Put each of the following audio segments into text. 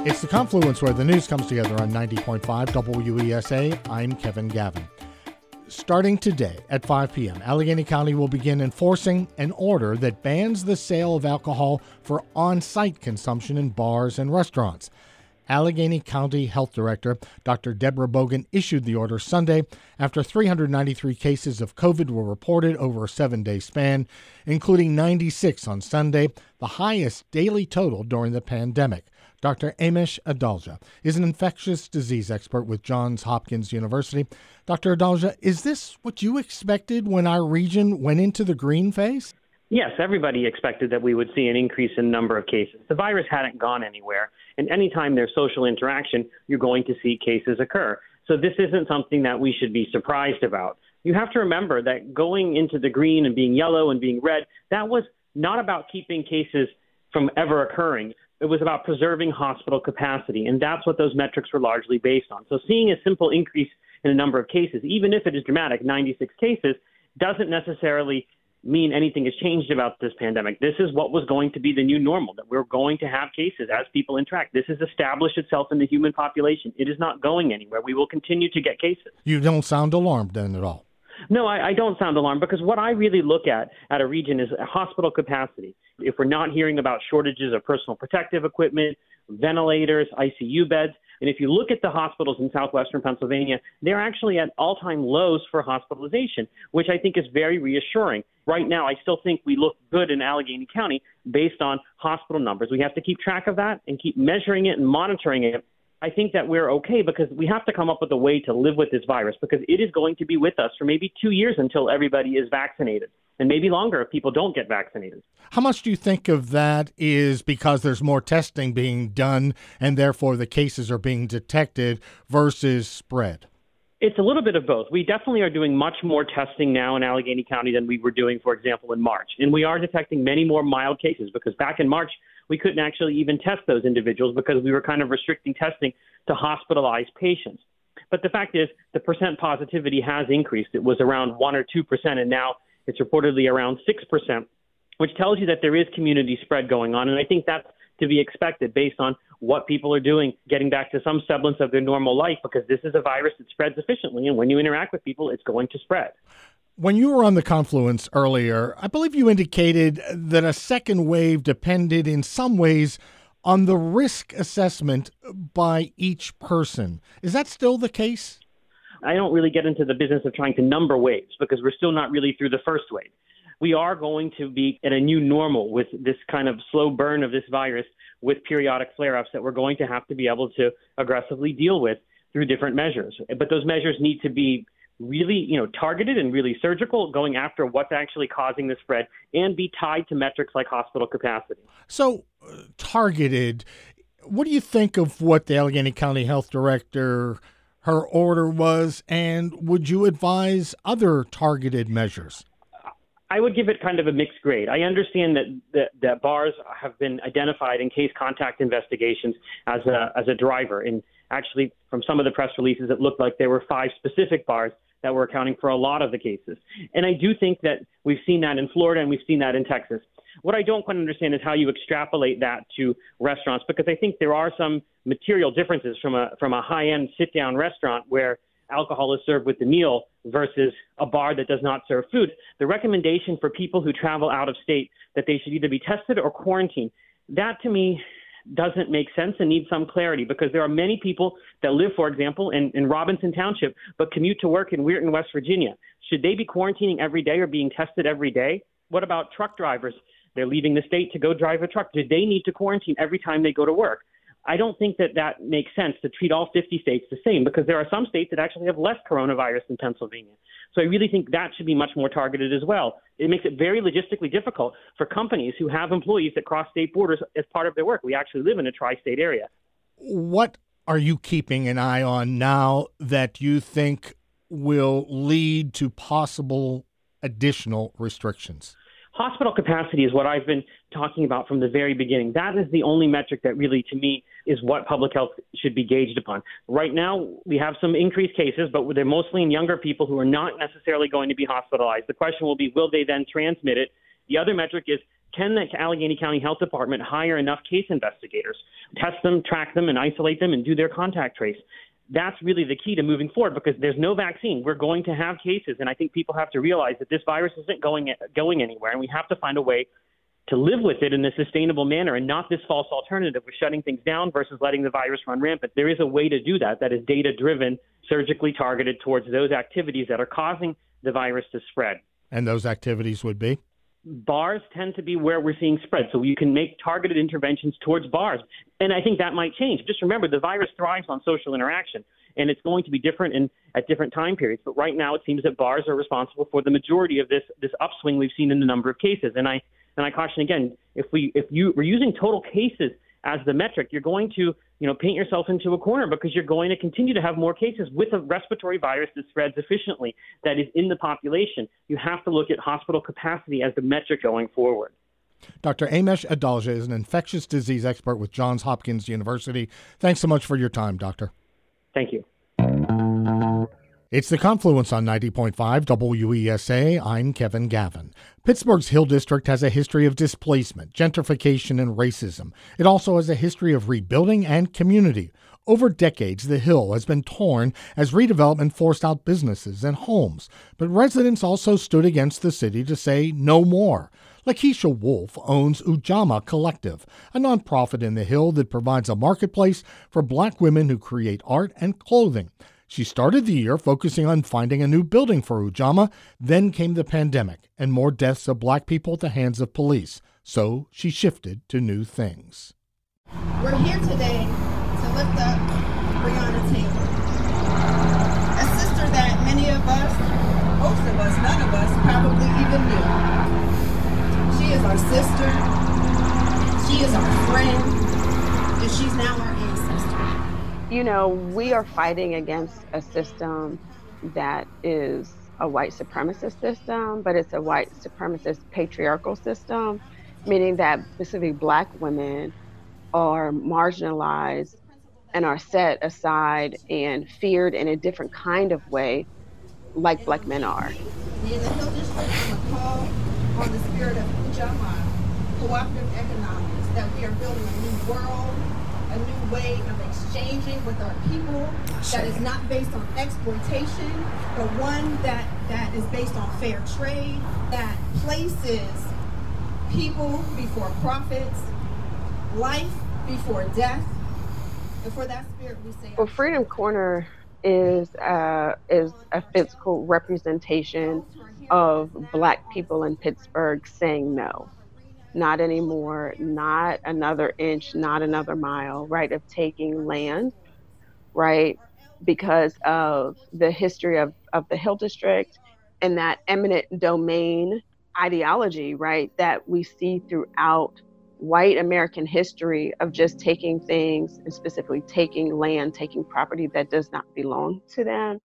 It's the confluence where the news comes together on 90.5 WESA. I'm Kevin Gavin. Starting today at 5 p.m., Allegheny County will begin enforcing an order that bans the sale of alcohol for on-site consumption in bars and restaurants. Allegheny County Health Director Dr. Deborah Bogan issued the order Sunday after 393 cases of COVID were reported over a 7-day span, including 96 on Sunday, the highest daily total during the pandemic. Dr. Amish Adalja is an infectious disease expert with Johns Hopkins University. Dr. Adalja, is this what you expected when our region went into the green phase? Yes, everybody expected that we would see an increase in number of cases. The virus hadn't gone anywhere, and anytime there's social interaction, you're going to see cases occur. So this isn't something that we should be surprised about. You have to remember that going into the green and being yellow and being red, that was not about keeping cases from ever occurring. It was about preserving hospital capacity, and that's what those metrics were largely based on. So seeing a simple increase in the number of cases, even if it is dramatic, 96 cases, doesn't necessarily mean anything has changed about this pandemic. This is what was going to be the new normal, that we're going to have cases as people interact. This has established itself in the human population. It is not going anywhere. We will continue to get cases. You don't sound alarmed then at all. No, I don't sound alarmed, because what I really look at a region is hospital capacity. If we're not hearing about shortages of personal protective equipment, ventilators, ICU beds, and if you look at the hospitals in southwestern Pennsylvania, they're actually at all-time lows for hospitalization, which I think is very reassuring. Right now, I still think we look good in Allegheny County based on hospital numbers. We have to keep track of that and keep measuring it and monitoring it. I think that we're okay, because we have to come up with a way to live with this virus, because it is going to be with us for maybe 2 years until everybody is vaccinated, and maybe longer if people don't get vaccinated. How much do you think of that is because there's more testing being done and therefore the cases are being detected versus spread? It's a little bit of both. We definitely are doing much more testing now in Allegheny County than we were doing, for example, in March. And we are detecting many more mild cases, because back in March, we couldn't actually even test those individuals because we were kind of restricting testing to hospitalized patients. But the fact is, the percent positivity has increased. It was around 1 or 2%, and now it's reportedly around 6%, which tells you that there is community spread going on. And I think that's to be expected based on what people are doing, getting back to some semblance of their normal life, because this is a virus that spreads efficiently. And when you interact with people, it's going to spread. When you were on the confluence earlier, I believe you indicated that a second wave depended in some ways on the risk assessment by each person. Is that still the case? I don't really get into the business of trying to number waves, because we're still not really through the first wave. We are going to be at a new normal with this kind of slow burn of this virus with periodic flare-ups that we're going to have to be able to aggressively deal with through different measures. But those measures need to be really, targeted and really surgical, going after what's actually causing the spread, and be tied to metrics like hospital capacity. So, targeted, what do you think of what the Allegheny County Health Director, her order was, and would you advise other targeted measures? I would give it kind of a mixed grade. I understand that bars have been identified in case contact investigations as a driver. And actually, from some of the press releases, it looked like there were 5 specific bars that were accounting for a lot of the cases. And I do think that we've seen that in Florida and we've seen that in Texas. What I don't quite understand is how you extrapolate that to restaurants, because I think there are some material differences from a high-end sit-down restaurant where alcohol is served with the meal versus a bar that does not serve food. The recommendation for people who travel out of state that they should either be tested or quarantined, that to me doesn't make sense and needs some clarity, because there are many people that live, for example, in Robinson Township, but commute to work in Weirton, West Virginia. Should they be quarantining every day or being tested every day? What about truck drivers? They're leaving the state to go drive a truck. Do they need to quarantine every time they go to work? I don't think that makes sense to treat all 50 states the same, because there are some states that actually have less coronavirus than Pennsylvania. So I really think that should be much more targeted as well. It makes it very logistically difficult for companies who have employees that cross state borders as part of their work. We actually live in a tri-state area. What are you keeping an eye on now that you think will lead to possible additional restrictions? Hospital capacity is what I've been talking about from the very beginning. That is the only metric that really, to me, is what public health should be gauged upon. Right now, we have some increased cases, but they're mostly in younger people who are not necessarily going to be hospitalized. The question will be, will they then transmit it? The other metric is, can the Allegheny County Health Department hire enough case investigators, test them, track them, and isolate them and do their contact trace? That's really the key to moving forward, because there's no vaccine. We're going to have cases, and I think people have to realize that this virus isn't going anywhere, and we have to find a way to live with it in a sustainable manner and not this false alternative of shutting things down versus letting the virus run rampant. There is a way to do that is data-driven, surgically targeted towards those activities that are causing the virus to spread. And those activities would be? Bars tend to be where we're seeing spread, so you can make targeted interventions towards bars. And I think that might change. Just remember, the virus thrives on social interaction, and it's going to be different at different time periods. But right now, it seems that bars are responsible for the majority of this upswing we've seen in the number of cases. And I caution again, if we're using total cases as the metric, you're going to paint yourself into a corner, because you're going to continue to have more cases with a respiratory virus that spreads efficiently, that is in the population. You have to look at hospital capacity as the metric going forward. Dr. Amesh Adalja is an infectious disease expert with Johns Hopkins University. Thanks so much for your time, Doctor. Thank you. It's The Confluence on 90.5 WESA. I'm Kevin Gavin. Pittsburgh's Hill District has a history of displacement, gentrification, and racism. It also has a history of rebuilding and community. Over decades, the Hill has been torn as redevelopment forced out businesses and homes. But residents also stood against the city to say no more. Lakeisha Wolf owns Ujamaa Collective, a nonprofit in the Hill that provides a marketplace for Black women who create art and clothing. She started the year focusing on finding a new building for Ujamaa. Then came the pandemic and more deaths of Black people at the hands of police. So she shifted to new things. We're here today to lift up Breonna Taylor, a sister that many of us, most of us, none of us probably even knew. She is our sister, she is our friend, and she's now our ancestor. We are fighting against a system that is a white supremacist system, but it's a white supremacist patriarchal system, meaning that specifically Black women are marginalized and are set aside and feared in a different kind of way, like Black men are. In the Hill District, I'm a call on the spirit of Ujamaa, cooperative economics, that we are building a new world, a new way of exchanging with our people that is not based on exploitation, but one that is based on fair trade, that places people before profits, life before death. And for that spirit, we say... Well, Freedom Corner is a physical representation of Black people in Pittsburgh saying no. Not anymore, not another inch, not another mile, right, of taking land, right, because of the history of the Hill District and that eminent domain ideology, right, that we see throughout white American history of just taking things, and specifically taking land, taking property that does not belong to them.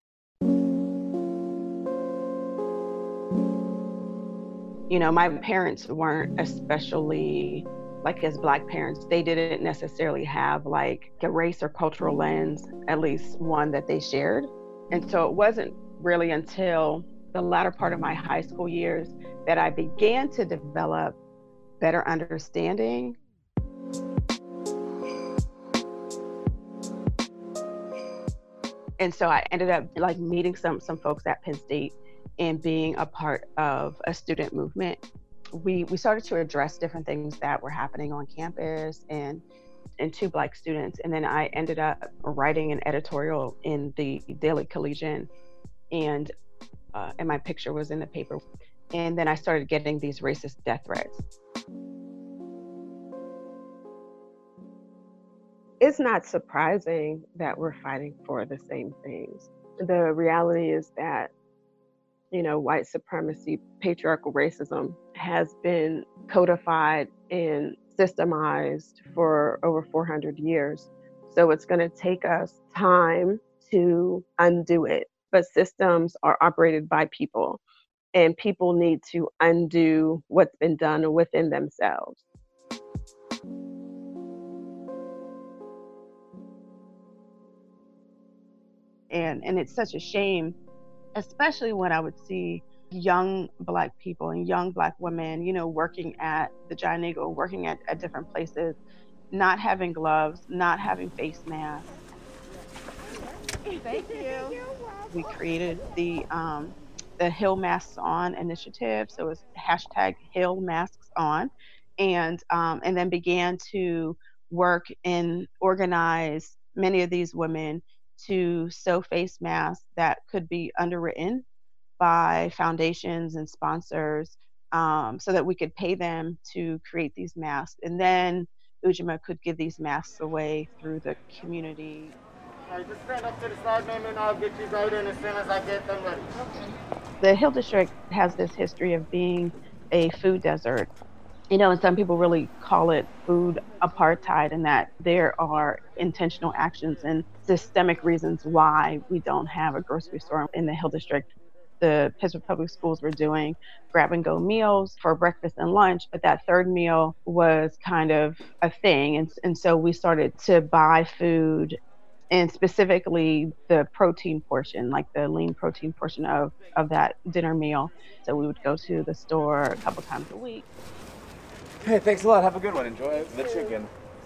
My parents weren't especially, as Black parents, they didn't necessarily have a race or cultural lens, at least one that they shared. And so it wasn't really until the latter part of my high school years that I began to develop better understanding. And so I ended up meeting some folks at Penn State and being a part of a student movement. We started to address different things that were happening on campus and to Black students. And then I ended up writing an editorial in the Daily Collegian, and my picture was in the paper. And then I started getting these racist death threats. It's not surprising that we're fighting for the same things. The reality is that white supremacy, patriarchal racism has been codified and systemized for over 400 years. So it's going to take us time to undo it. But systems are operated by people, and people need to undo what's been done within themselves. And it's such a shame, especially when I would see young Black people and young Black women, working at the Giant Eagle, working at different places, not having gloves, not having face masks. Thank you. We created the Heal Masks On initiative, so it's hashtag Heal Masks On, and then began to work and organize many of these women to sew face masks that could be underwritten by foundations and sponsors, so that we could pay them to create these masks. And then Ujima could give these masks away through the community. All right, just stand up to the side, ma'am, and I'll get you right in as soon as I get them ready. Okay. The Hill District has this history of being a food desert. And some people really call it food apartheid, and that there are intentional actions and systemic reasons why we don't have a grocery store in the Hill District. The Pittsburgh Public Schools were doing grab-and-go meals for breakfast and lunch, but that third meal was kind of a thing. And so we started to buy food, and specifically the protein portion, like the lean protein portion of that dinner meal. So we would go to the store a couple times a week. Hey, thanks a lot. Have a good one. Enjoy the chicken.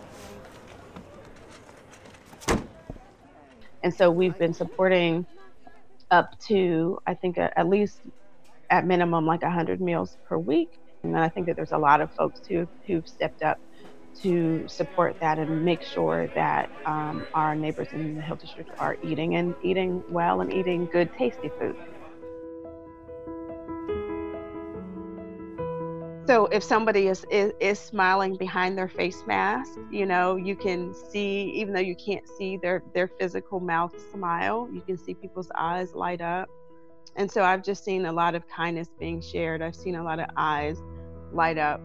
And so we've been supporting up to, I think, at least at minimum, like 100 meals per week. And I think that there's a lot of folks who've stepped up to support that and make sure that our neighbors in the Hill District are eating well and eating good, tasty food. So if somebody is smiling behind their face mask, you can see, even though you can't see their physical mouth smile, you can see people's eyes light up. And so I've just seen a lot of kindness being shared. I've seen a lot of eyes light up.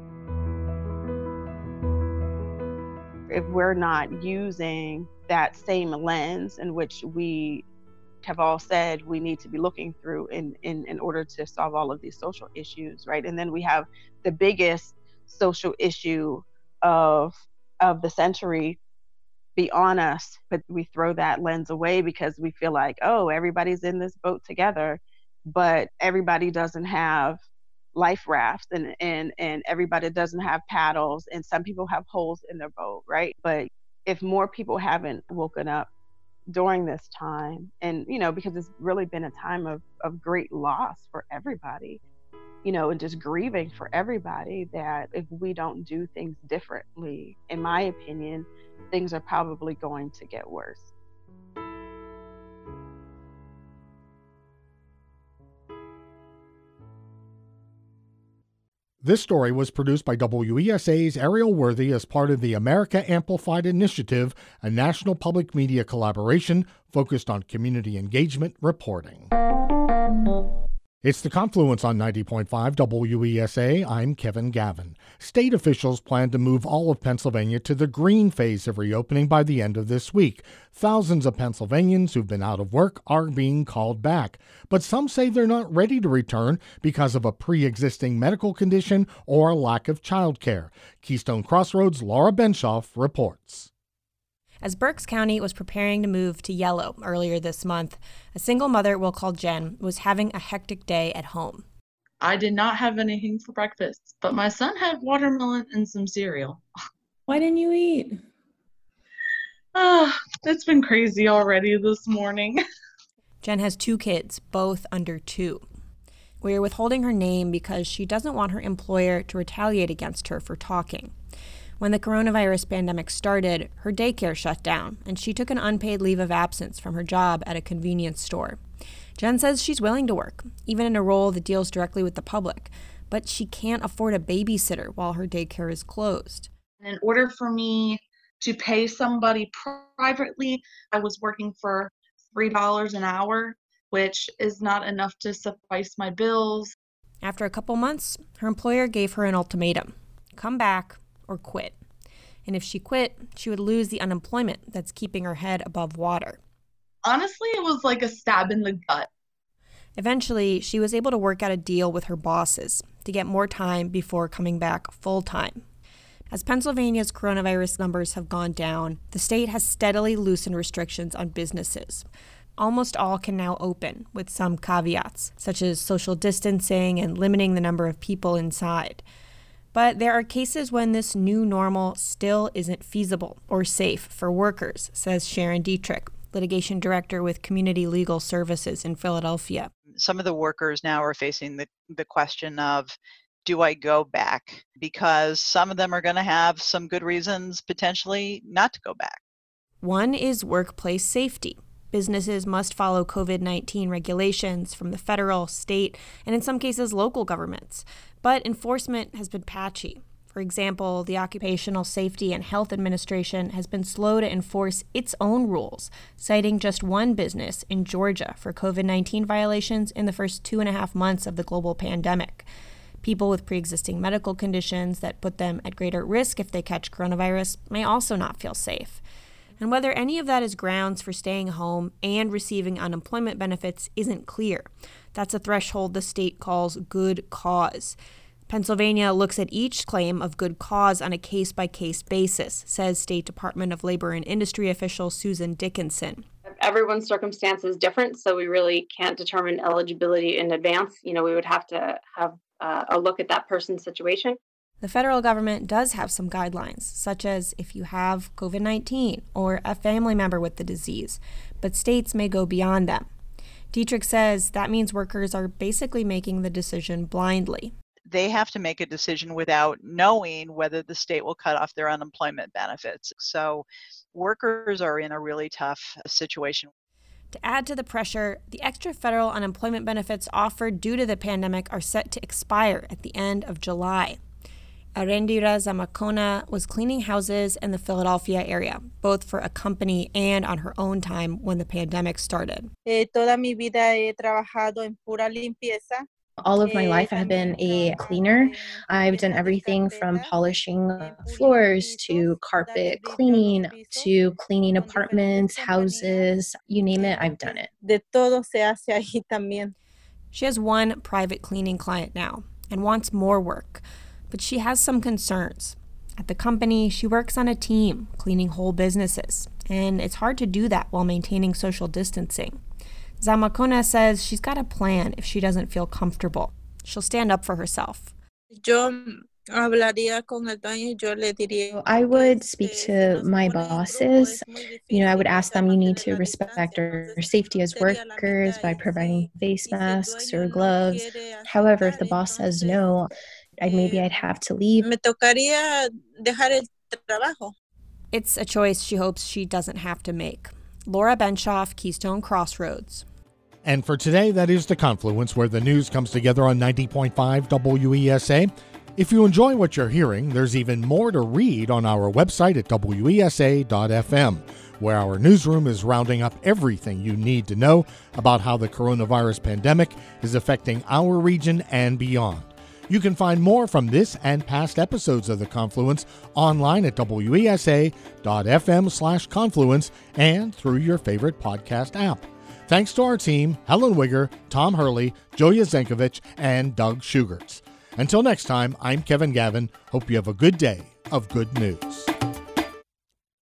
If we're not using that same lens in which we have all said we need to be looking through in order to solve all of these social issues, right? And then we have the biggest social issue of the century be on us, but we throw that lens away because we feel like, oh, everybody's in this boat together, but everybody doesn't have life rafts and everybody doesn't have paddles, and some people have holes in their boat, right? But if more people haven't woken up during this time, and because it's really been a time of great loss for everybody, and just grieving for everybody, that if we don't do things differently, in my opinion, things are probably going to get worse. This story was produced by WESA's Ariel Worthy as part of the America Amplified Initiative, a national public media collaboration focused on community engagement reporting. It's The Confluence on 90.5 WESA. I'm Kevin Gavin. State officials plan to move all of Pennsylvania to the green phase of reopening by the end of this week. Thousands of Pennsylvanians who've been out of work are being called back, but some say they're not ready to return because of a pre-existing medical condition or a lack of childcare. Keystone Crossroads' Laura Benshoff reports. As Berks County was preparing to move to yellow earlier this month, a single mother we'll call Jen was having a hectic day at home. I did not have anything for breakfast, but my son had watermelon and some cereal. Why didn't you eat? It's been crazy already this morning. Jen has 2 kids, both under 2. We are withholding her name because she doesn't want her employer to retaliate against her for talking. When the coronavirus pandemic started, her daycare shut down, and she took an unpaid leave of absence from her job at a convenience store. Jen says she's willing to work, even in a role that deals directly with the public, but she can't afford a babysitter while her daycare is closed. In order for me to pay somebody privately, I was working for $3 an hour, which is not enough to suffice my bills. After a couple months, her employer gave her an ultimatum: come back or quit. And if she quit, she would lose the unemployment that's keeping her head above water. Honestly, it was like a stab in the gut. Eventually, she was able to work out a deal with her bosses to get more time before coming back full-time. As Pennsylvania's coronavirus numbers have gone down, the state has steadily loosened restrictions on businesses. almost all can now open, with some caveats, such as social distancing and limiting the number of people inside. But there are cases when this new normal still isn't feasible or safe for workers, says Sharon Dietrich, litigation director with Community Legal Services in Philadelphia. Some of the workers now are facing the question of, do I go back? Because some of them are going to have some good reasons potentially not to go back. One is workplace safety. Businesses must follow COVID-19 regulations from the federal, state, and in some cases local governments. But enforcement has been patchy. For example, the Occupational Safety and Health Administration has been slow to enforce its own rules, citing just one business in Georgia for COVID-19 violations in the first 2.5 months of the global pandemic. People with pre-existing medical conditions that put them at greater risk if they catch coronavirus may also not feel safe. And whether any of that is grounds for staying home and receiving unemployment benefits isn't clear. That's a threshold the state calls good cause. Pennsylvania looks at each claim of good cause on a case-by-case basis, says State Department of Labor and Industry official Susan Dickinson. Everyone's circumstance is different, so we really can't determine eligibility in advance. We would have to have a look at that person's situation. The federal government does have some guidelines, such as if you have COVID-19 or a family member with the disease, but states may go beyond them. Dietrich says that means workers are basically making the decision blindly. They have to make a decision without knowing whether the state will cut off their unemployment benefits. So workers are in a really tough situation. To add to the pressure, the extra federal unemployment benefits offered due to the pandemic are set to expire at the end of July. Arendira Zamacona was cleaning houses in the Philadelphia area, both for a company and on her own time when the pandemic started. Toda mi vida he trabajado en pura limpieza. All of my life I've been a cleaner. I've done everything from polishing floors to carpet cleaning to cleaning apartments, houses, you name it, I've done it. De todo se hace ahí también. She has one private cleaning client now and wants more work, but she has some concerns. At the company, she works on a team cleaning whole businesses, and it's hard to do that while maintaining social distancing. Zamacona says she's got a plan if she doesn't feel comfortable. She'll stand up for herself. I would speak to my bosses. I would ask them, you need to respect our safety as workers by providing face masks or gloves. However, if the boss says no, I'd have to leave. It's a choice she hopes she doesn't have to make. Laura Benshoff, Keystone Crossroads. And for today, that is The Confluence, where the news comes together on 90.5 WESA. If you enjoy what you're hearing, there's even more to read on our website at WESA.fm, where our newsroom is rounding up everything you need to know about how the coronavirus pandemic is affecting our region and beyond. You can find more from this and past episodes of The Confluence online at WESA.fm/confluence and through your favorite podcast app. Thanks to our team, Helen Wigger, Tom Hurley, Joya Zenkovich, and Doug Schugertz. Until next time, I'm Kevin Gavin. Hope you have a good day of good news.